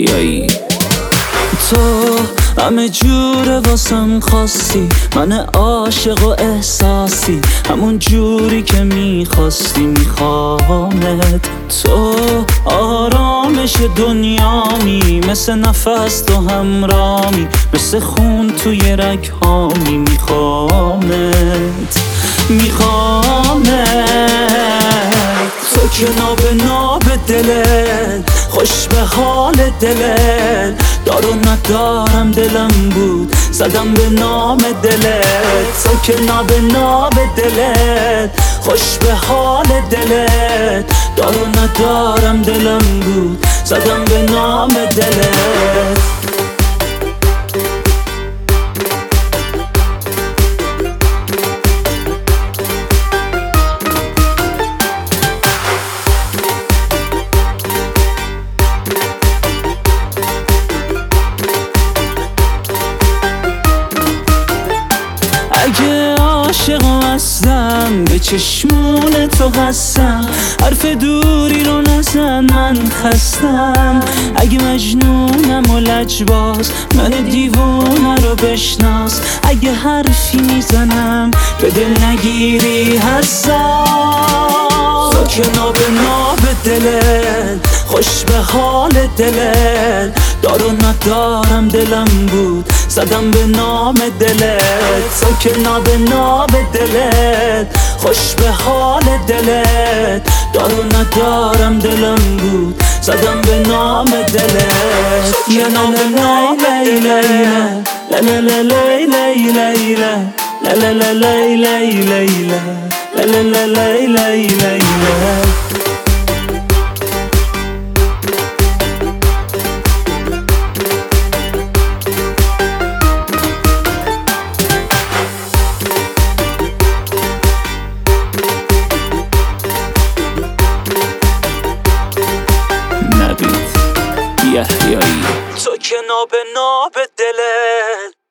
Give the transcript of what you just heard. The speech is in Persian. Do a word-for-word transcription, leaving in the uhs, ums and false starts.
یحیایی. تو همه جور واسم خاصی، من عاشق و احساسی، همون جوری که میخواستی میخوامت. تو آرامش دنیامی، مثل نفس تو همرامی، مثل خون توی رگهامی. میخوامت میخوامت تو که ناب ناب دلت، خوش به حال دلت، دار و ندارم دلم بود زدم به نام دلت. تو که ناب ناب دلت، خوش به حال دلت، دار و ندارم دلم بود زدم به نام دلت. اگه عاشق هستم به چشمون تو هستم، حرف دوری رو نزن من خستم. اگه مجنونم و لجباز، من دیوونه رو بشناس. اگه حرفی میزنم به دل نگیری حساس. تو که ناب ناب دلت، خوش به حال دلت، دار و ندارم دلم بود زدم به نام دلت. تو که ناب ناب دلت، خوش به حال دلت، دار و ندارم دلم بود زدم به نام دلت. یا نام نام لیلا لا لا لا لیلا لیلا لا لا لا لیلا لیلا لا لا لا لیلا لیلا. یحیایی. تو که ناب ناب دلت،